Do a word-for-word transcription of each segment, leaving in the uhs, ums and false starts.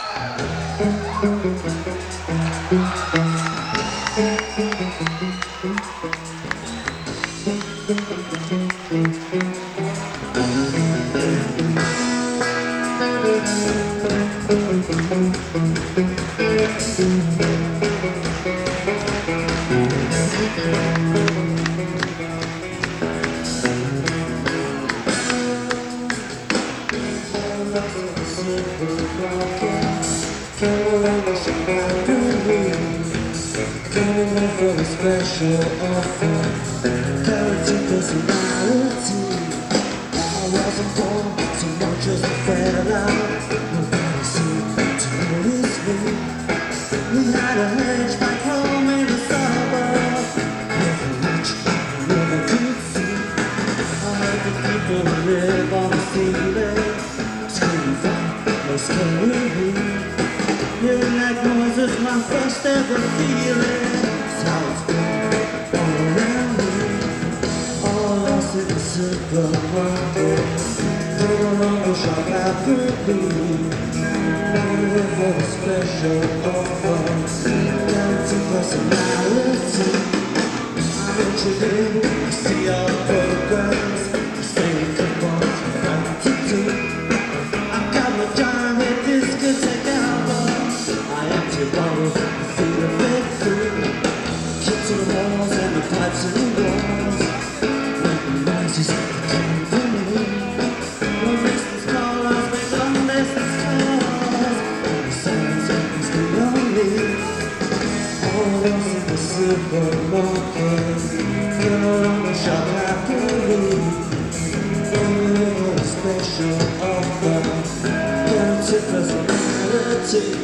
For the special offer, character personality. I wasn't born, so much as I fell out. Nobody seemed to notice me. We had a hedge back home in the suburbs. Never rich, never could see. I heard the people who live on the ceiling screaming from no scary. Hearing that noise is my first ever feeling. It's how it's been all around me. All lost in the supermarket. No longer shop after me. Waiting for the special offer. Guaranteed personality. I'm interested in, I see all the programs. I say come on, what to do. I've got my giant head discotheque album. I empty a bottle, feel a bit through. Keep to the walls and the pipes and the walls. Making noises that came from me. No distance callers, make long distance calls. And the silence happens to lonely. All else in the supermarket. No longer shop after me. Only a special offer. Guaranteed personality.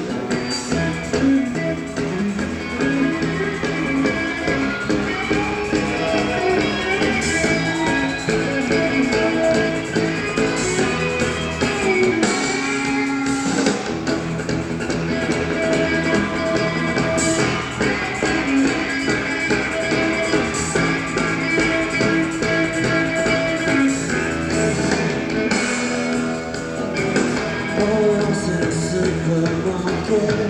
All else in the supermarket.